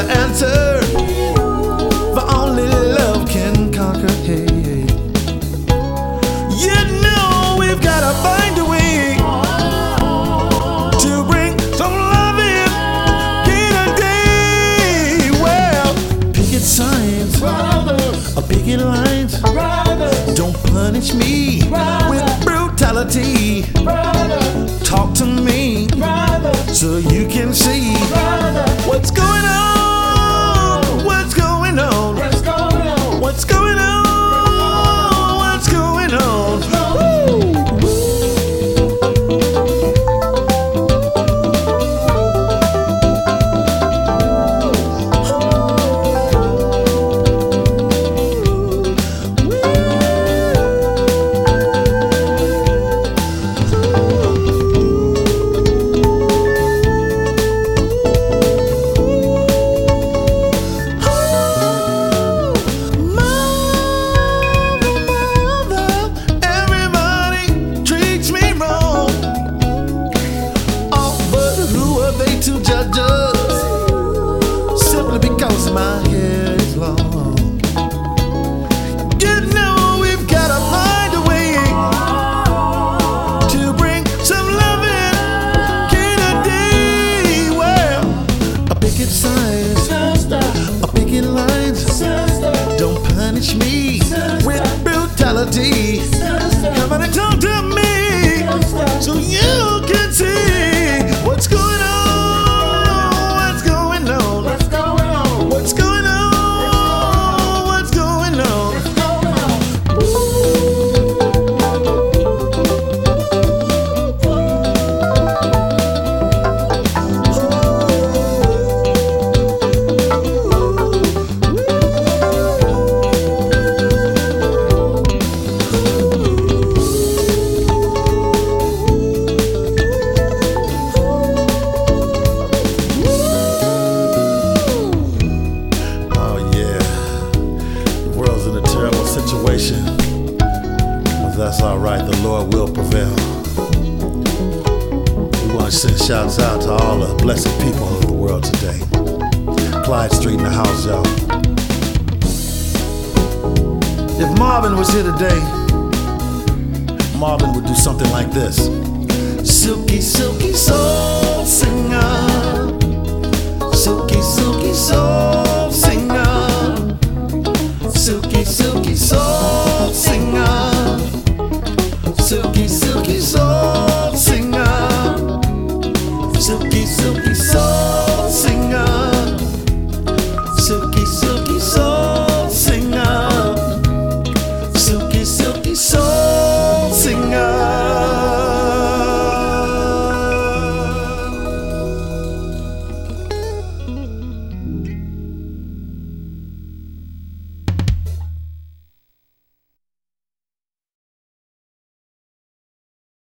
the answer, for only love can conquer hate. You know we've gotta find a way to bring some love in a day. Well, picket signs, or picket lines, don't punish me with brutality. Talk to me so you can see what's going on, what's going on, what's going on, what's going on, what's going on. To judge us simply because my hair is long. You know we've gotta find a way to bring some love in a day. Well, a picket signs, a picket lines, don't punish me with brutality. Come on and talk to me so you can see what's going on. Situation, but that's all right. The Lord will prevail. We want to send shouts out to all the blessed people of the world today. Clyde Street in the house, y'all. If Marvin was here today, Marvin would do something like this. Silky, silky soul singer. Silky, silky soul singer. Silky, silky soul.